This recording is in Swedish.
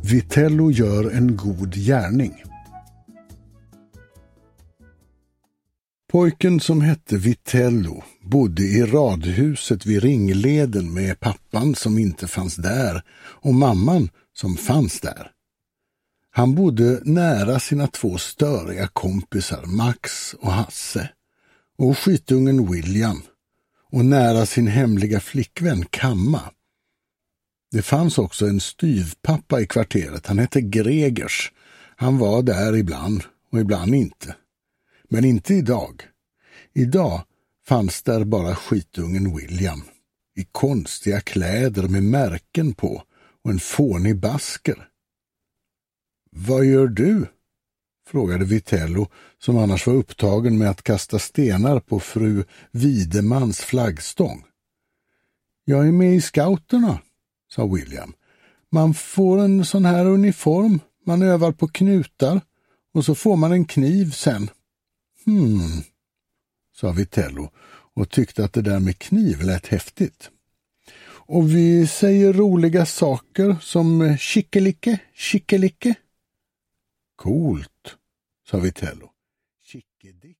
Vitello gör en god gärning. Pojken som hette Vitello bodde i radhuset vid Ringleden med pappan som inte fanns där och mamman som fanns där. Han bodde nära sina två störiga kompisar Max och Hasse och skitungen William och nära sin hemliga flickvän Kamma. Det fanns också en styvpappa i kvarteret, han hette Gregers. Han var där ibland och ibland inte. Men inte idag. Idag fanns där bara skitungen William. I konstiga kläder med märken på och en fånig basker. Vad gör du? Frågade Vitello som annars var upptagen med att kasta stenar på fru Videmans flaggstång. Jag är med i scouterna, sa William. Man får en sån här uniform, man övar på knutar och så får man en kniv sen. Sa Vitello och tyckte att det där med kniv lät häftigt. Och vi säger roliga saker som chickelicke, chickelicke. Coolt, sa Vitello. Chickedicke.